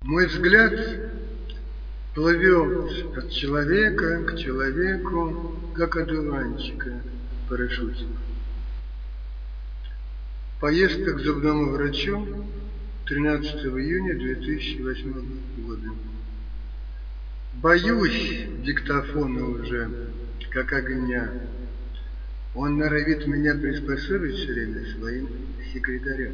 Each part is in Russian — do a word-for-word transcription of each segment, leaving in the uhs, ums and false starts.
Мой взгляд плывет от человека к человеку, как одуванчика в парашюте. Поездка к зубному врачу тринадцатого июня две тысячи восьмого года. Боюсь диктофона уже, как огня. Он норовит меня приспособить все время своим секретарем.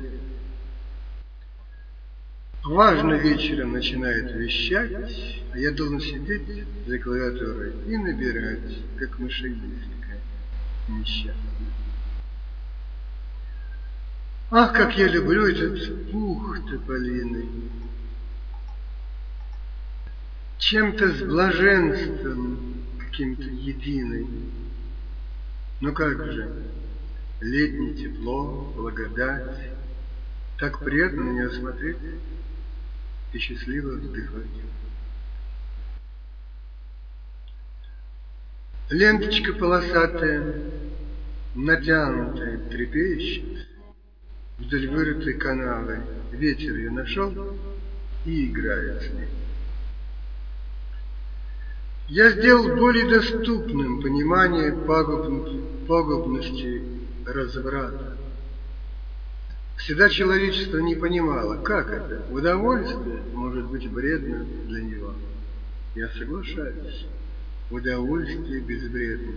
Важно вечером начинает вещать, а я должен сидеть за клавиатурой и набирать, как машинистка несчастная. Ах, как я люблю этот пух тополиный! Чем-то с блаженством каким-то единый. Ну как же, летнее тепло, благодать, так приятно на нее смотреть и счастливо вздыхать. Ленточка полосатая, натянутая, трепещет вдоль вырытой канавы. Ветер ее нашел и играет с ней. Я сделал более доступным понимание пагубности разврата. Всегда человечество не понимало, как это. Удовольствие может быть вредно для него. Я соглашаюсь. Удовольствие безвредно.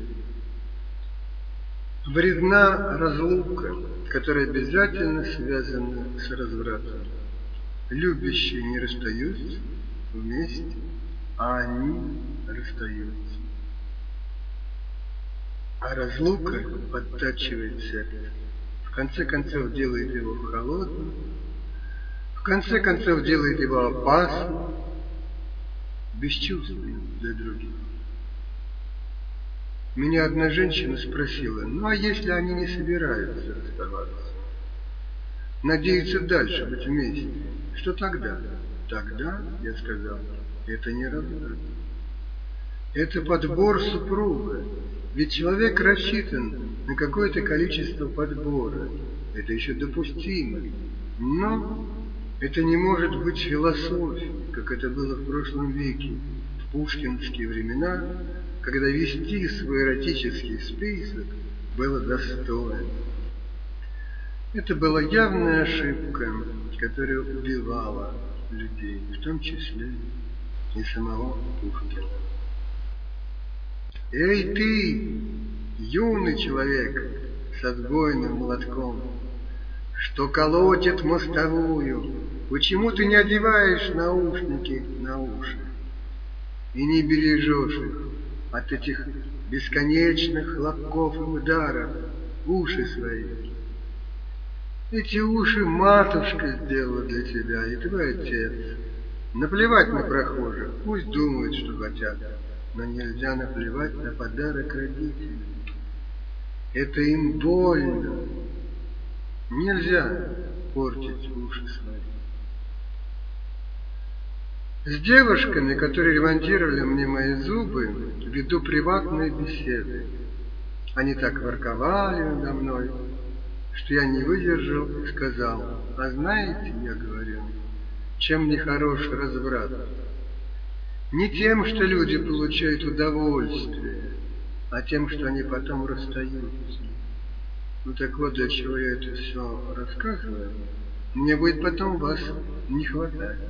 Вредна разлука, которая обязательно связана с развратом. Любящие не расстаются вместе, а они расстаются. А разлука подтачивает сердце. В конце концов делает его холодным, в конце концов делает его опасным, бесчувственным для других. Меня одна женщина спросила, ну а если они не собираются расставаться, надеются дальше быть вместе, что тогда? Тогда, я сказал, это не разврат. Это подбор супруга. Ведь человек рассчитан на какое-то количество подбора. Это еще допустимо. Но это не может быть философией, как это было в прошлом веке, в пушкинские времена, когда вести свой эротический список было достойно. Это была явная ошибка, которая убивала людей, в том числе и самого Пушкина. Эй ты, юный человек с отбойным молотком, что колотит мостовую, почему ты не одеваешь наушники на уши и не бережешь их от этих бесконечных хлопков и ударов, уши свои? Эти уши матушка сделала для тебя, и твой отец. Наплевать на прохожих, пусть думают, что хотят, но нельзя наплевать на подарок родителям. Это им больно. Нельзя портить уши свои. С девушками, которые ремонтировали мне мои зубы, веду приватные беседы. Они так ворковали надо мной, что я не выдержал и сказал, а знаете, я говорю, чем нехорош разврат? Не тем, что люди получают удовольствие, а тем, что они потом расстаются. Ну так вот, для чего я это все рассказываю, мне будет потом вас не хватать.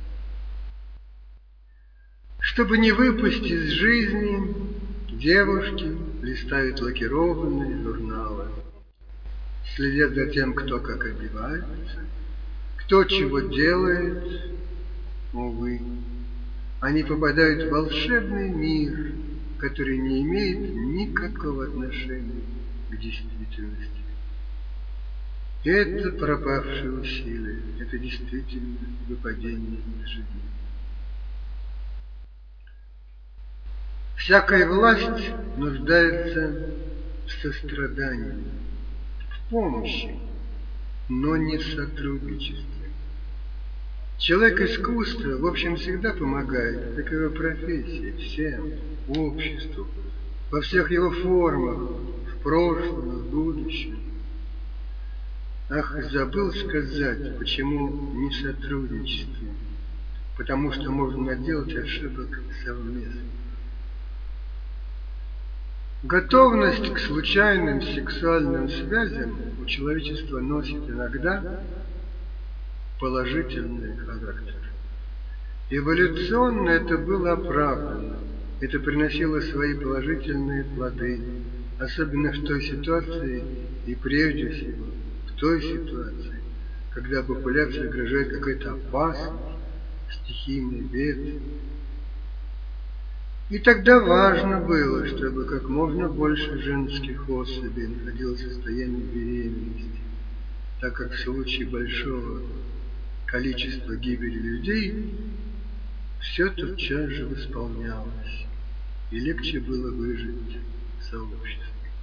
Чтобы не выпустить из жизни, девушки листают лакированные журналы, следят за тем, кто как одевается, кто чего делает. Увы, они попадают в волшебный мир, который не имеет никакого отношения к действительности. Это пропавшие усилия, это действительно выпадение из жизни. Всякая власть нуждается в сострадании, в помощи, но не в сотрудничестве. Человек искусства, в общем, всегда помогает, как его профессия, всем, обществу, во всех его формах, в прошлом и в будущем. Ах, забыл сказать, почему не в сотрудничестве. потому что можно наделать ошибок совместно. Готовность к случайным сексуальным связям у человечества носит иногда положительный характер. Эволюционно это было оправдано, это приносило свои положительные плоды, особенно в той ситуации и прежде всего в той ситуации, когда популяции угрожает какая-то опасность, стихийные бедствия. И тогда важно было, чтобы как можно больше женских особей находилось в состоянии беременности, так как в случае большого количества гибели людей все тотчас же восполнялось, и легче было выжить в сообществе.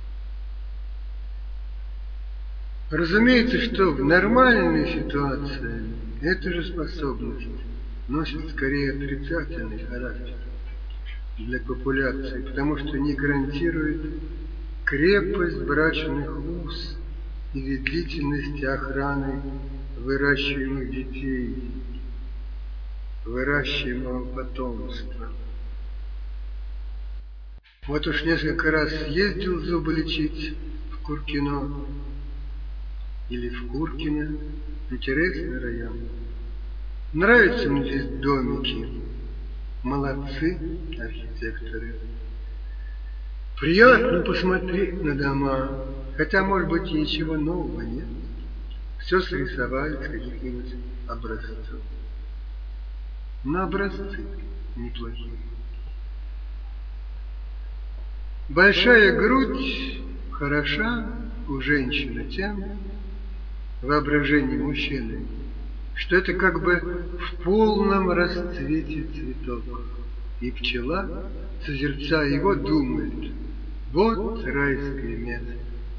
Разумеется, что в нормальной ситуации эта же способность носит скорее отрицательный характер для популяции, потому что не гарантирует крепость брачных уз или длительность охраны выращиваемых детей, выращиваемого потомства. Вот уж несколько раз ездил зубы лечить в Куркино или в Куркино. Интересный район. Нравятся мне здесь домики. Молодцы архитекторы. Приятно посмотреть на дома, хотя, может быть, и ничего нового нет. Все срисовали с каких-нибудь образцов. Но образцы неплохие. Большая грудь хороша у женщины тем, воображение мужчины, что это как бы в полном расцвете цветок, и пчела, созерцая его, думает: вот райское место.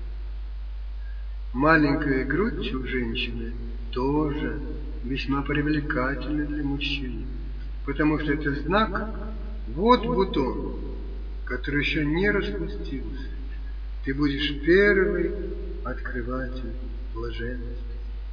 Маленькая грудь у женщины тоже весьма привлекательна для мужчины, потому что это знак: вот бутон, который еще не распустился. Ты будешь первый открыватель блаженности.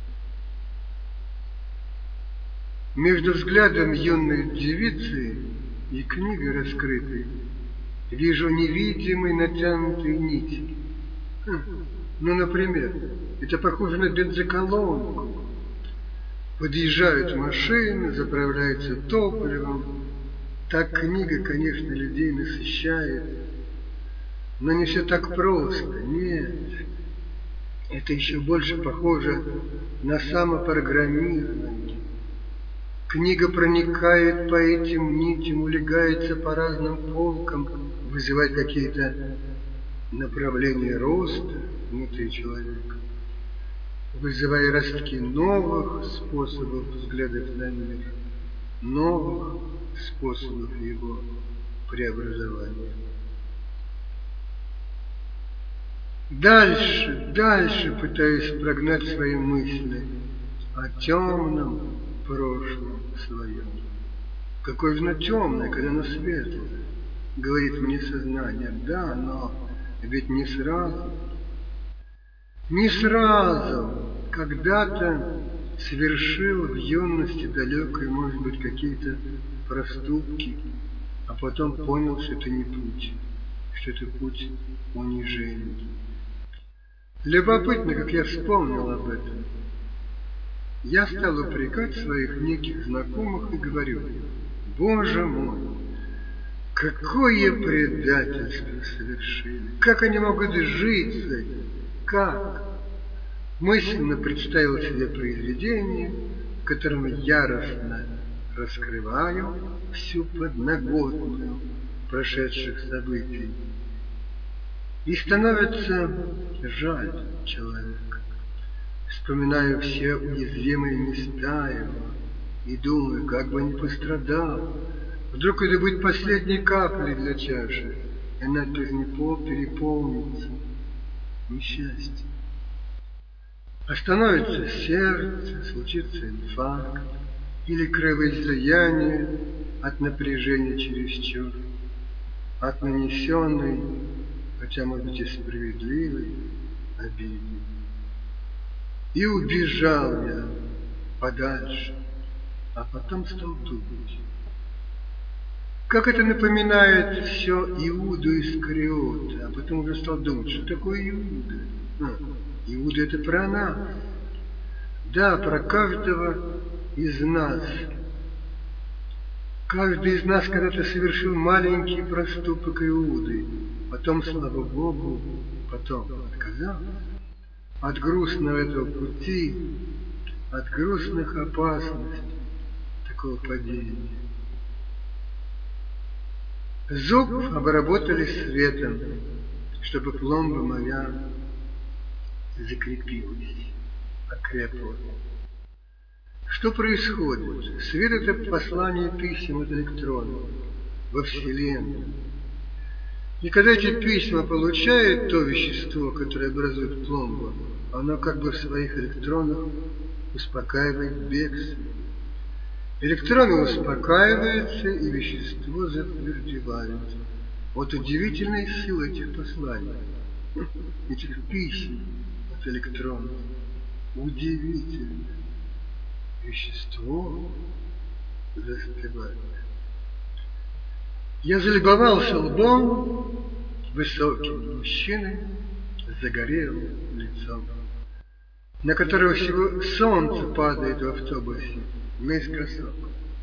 Между взглядом юной девицы и книгой раскрытой вижу невидимый натянутый нить. Ну, например, это похоже на бензоколонку. Подъезжают машины, заправляются топливом. Так книга, конечно, людей насыщает. Но не все так просто. Нет. Это еще больше похоже на самопрограммирование. Книга проникает по этим нитям, улегается по разным полкам, вызывает какие-то направления роста внутри человека, вызывая ростки новых способов взглядов на мир, новых способов его преобразования. Дальше, дальше пытаюсь прогнать свои мысли о темном прошлом своем. Какое же оно темное, когда оно светлое, говорит мне сознание. Да, но ведь не сразу. Не сразу. Когда-то совершил в юности далекой, может быть, какие-то проступки, а потом понял, что это не путь, что это путь унижения. Любопытно, как я вспомнил об этом. Я стал упрекать своих неких знакомых и говорю: Боже мой, какое предательство совершили! Как они могут жить с этим? Как? Мысленно представил себе произведение, в котором яростно раскрываю всю подноготную прошедших событий. И становится жаль человека. Вспоминаю все уязвимые места его и думаю, как бы не пострадал. Вдруг это будет последней каплей для чаши, и она переполнится. Несчастье. Остановится сердце, случится инфаркт или кровоизлияние от напряжения чересчур, от нанесенной, хотя, может быть, и справедливой обиды. И убежал я подальше, а потом стал думать. Как это напоминает все Иуду Искариота, а потом уже стал думать, что такое Иуда. А, Иуда — это про нас. Да, про каждого из нас. Каждый из нас когда-то совершил маленький проступок Иуды, потом, слава Богу, потом отказался от грустного этого пути, от грустных опасностей такого падения. Зуб обработали светом, чтобы пломба моя закрепилась, окрепла. Что происходит? Свет — это послание писем от электронов во Вселенную. И когда эти письма получает то вещество, которое образует пломбу, оно как бы в своих электронах успокаивает бегство. Электроны успокаиваются, и вещество затвердевается. Вот удивительная сила этих посланий, этих писем от электронов. Удивительно. Вещество застывает. Я залюбовался лбом высоким мужчиной с загорелым лицом, на которого всего солнце падает в автобусе наискосок.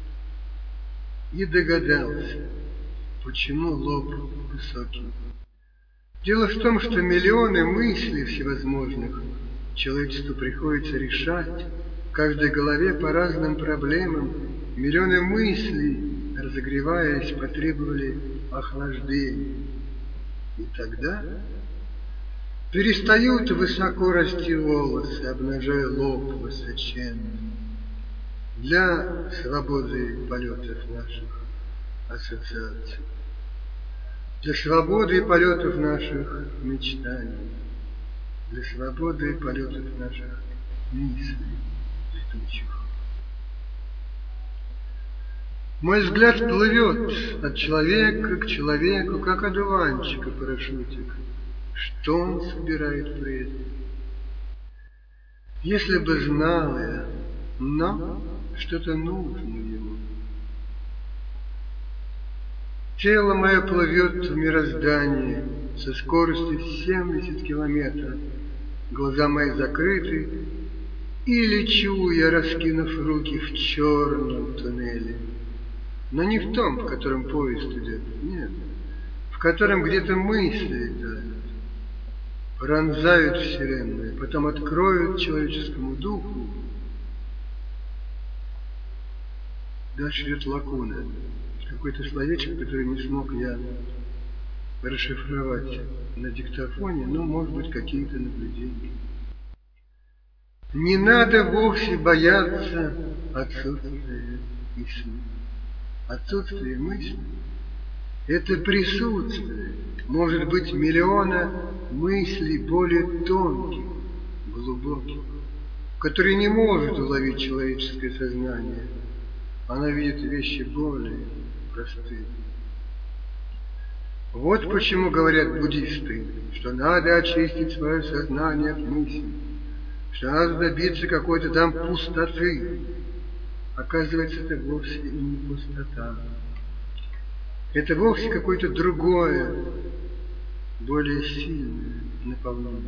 И догадался, почему лоб высокий. Дело в том, что миллионы мыслей всевозможных человечеству приходится решать, в каждой голове по разным проблемам. Миллионы мыслей, разогреваясь, потребовали охлаждения. И тогда перестают высоко расти волосы, обнажая лоб высоченный. Для свободы полетов наших ассоциаций, для свободы полетов наших мечтаний, для свободы полетов наших мыслей летучих. Мой взгляд плывет от человека к человеку, как одуванчик и парашютик. Что он собирает при этом? Если бы знал я, но что-то нужно ему. Тело мое плывет в мироздании со скоростью семьдесят километров. Глаза мои закрыты, и лечу я, раскинув руки, в черном туннеле. Но не в том, в котором поезд идет, нет, в котором где-то мысли летают, пронзают вселенную, потом откроют человеческому духу. Дальше идет лакуна, какой-то словечко, который не смог я расшифровать на диктофоне, но, может быть, какие-то наблюдения. Не надо вовсе бояться отсутствия мысли. Отсутствие мысли — это присутствие, может быть, миллиона мыслей более тонких, глубоких, которые не может уловить человеческое сознание. Она видит вещи более простые. Вот почему говорят буддисты, что надо очистить свое сознание от мыслей, что надо добиться какой-то там пустоты. Оказывается, это вовсе и не пустота. Это вовсе какое-то другое, более сильное наполнение.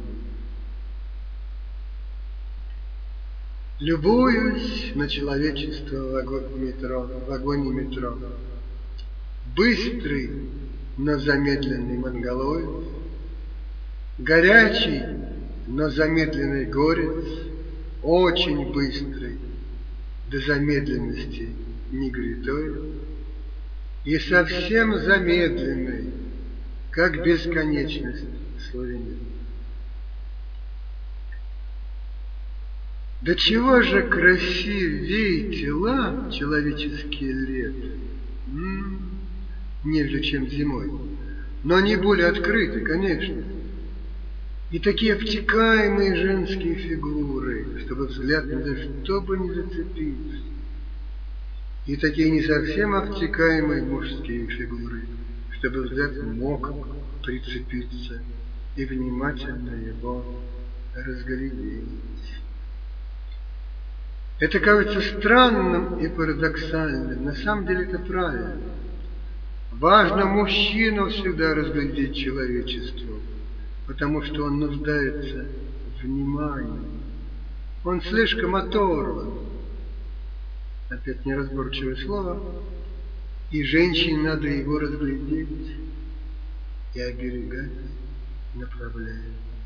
Любуюсь на человечество в вагоне метро, в вагоне метро. Быстрый, но замедленный монголоид, горячий, но замедленный горец, очень быстрый, до замедленности негритой, и совсем замедленный, как бесконечность славянин. До чего же красивее тела человеческие лет, м-м, нежели чем зимой, но они более открыты, конечно. И такие обтекаемые женские фигуры, чтобы взгляд ни за что бы не зацепился. И такие не совсем обтекаемые мужские фигуры, чтобы взгляд мог прицепиться и внимательно его разглядеть. Это кажется странным и парадоксальным. На самом деле это правильно. Важно мужчину всегда разглядеть человечество, потому что он нуждается в внимании. Он слишком оторван. Опять неразборчивое слово. И женщине надо его разглядеть и оберегать, направлять.